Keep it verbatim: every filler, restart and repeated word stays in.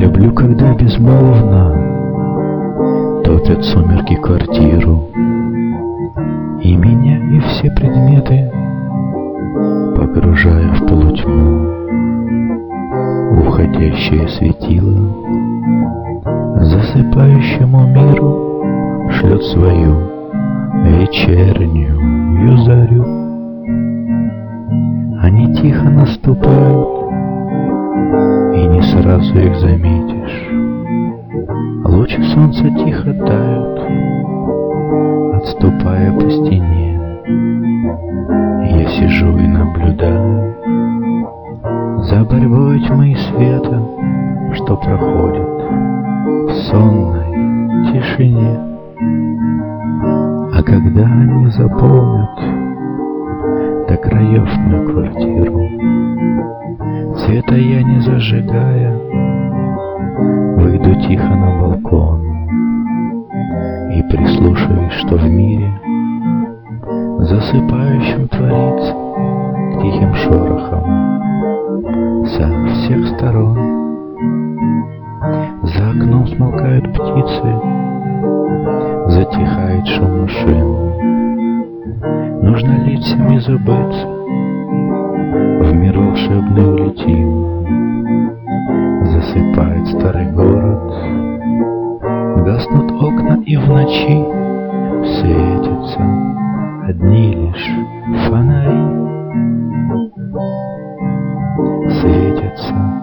люблю, когда безмолвно топят сумерки квартиру, и меня, и все предметы погружая в полутьму. Уходящее светило засыпающему миру шлет свою вечернюю зарю. Они тихо наступают, и не сразу их заметишь. Лучи солнца тихо тают, отступая по стене. Я сижу и наблюдаю за борьбой тьмы и света, что проходит в сонной тишине. А когда они заполнят до краев мою квартиру, света я не зажигая, выйду тихо на балкон и прислушаюсь, что в мире засыпающим творится тихим шорохом со всех сторон. За окном смолкают птицы, затихает шум машин. Нужно лицам и забыться, в мир волшебный улетим. Засыпает старый город, гаснут окна, и в ночи светятся одни лишь фонари. Светятся